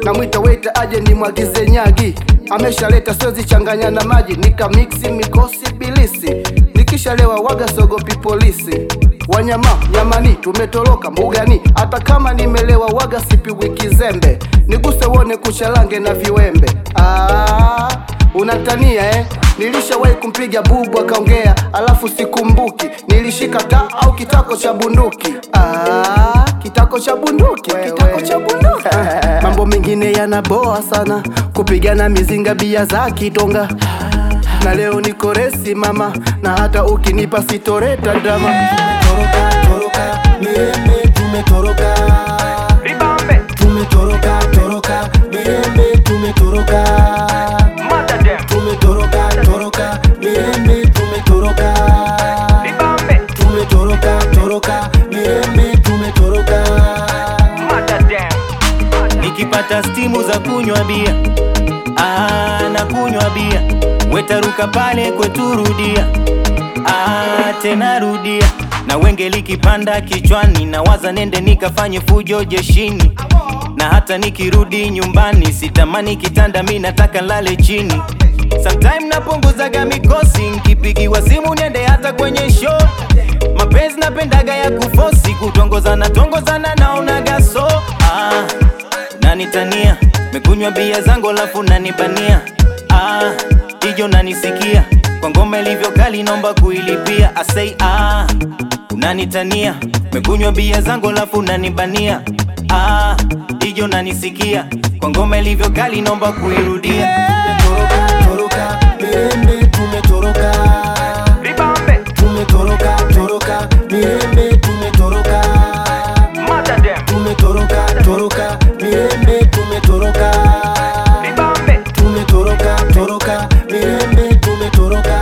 na mwita waiter aje ni mwagize nyagi. Ameshaleta siwezi changanya na maji, nika mixi mikosi bilisi. Nikishalewa waga sogopi polisi. Wanyama nyamani tumetoroka mbugani, hata kama nimelewa waga sipigwi kizembe. Niguse wone kuchalange na viwembe. Unatania Nilishawahi kumpiga bubu akaongea, alafu sikumbuki nilishika taa au kitako cha bunduki. Kitako cha bunduki, kitako cha bunduki. Mambo mengine yanaboa sana, kupigana mizinga bia za kitonga. Na leo niko resi mama, na hata ukinipa sitoreta drama. Toroka, toroka, mirembe tumetoroka. Ribambe Tumetoroka, toroka, mirembe tumetoroka. Tumetoroka, toroka, mirembe tumetoroka. Ribambe Tumetoroka, toroka, mirembe tumetoroka. Nikipata stimu za kunywa bia, na kunywa bia. Wetaruka pale kwetu rudia, tena rudia. Na wenge likipanda kichwani, na waza nende nikafanye fujo jeshini. Na hata nikirudi nyumbani, sitamani kitanda mi nataka lale chini. Sometime napunguzaga mikosi, nkipigiwa simu niende hata kwenye show. Mapenzi napendaga ya kufosi, kutongozana tongozana naonaga so. Nanitania, mekunywa bia zangu lafu nanibania. Ijo nanisikia, kwa ngoma ilivyo kali nomba kuilipia. I say unanitania, mekunywa bia zangu lafu nanibania. Ijo nanisikia, kwa ngoma ilivyo kali nomba kuirudia. Tumetoroka, toroka, mirembe tumetoroka. Ribambe Tumetoroka, toroka, mirembe tumetoroka. Tumetoroka, toroka, mirembe tumetoroka. Ribambe Tumetoroka, toroka, mirembe tumetoroka.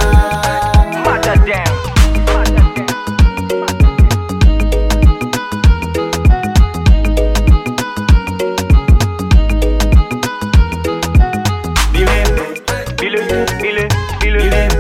Mirembe, bile, bile, bile.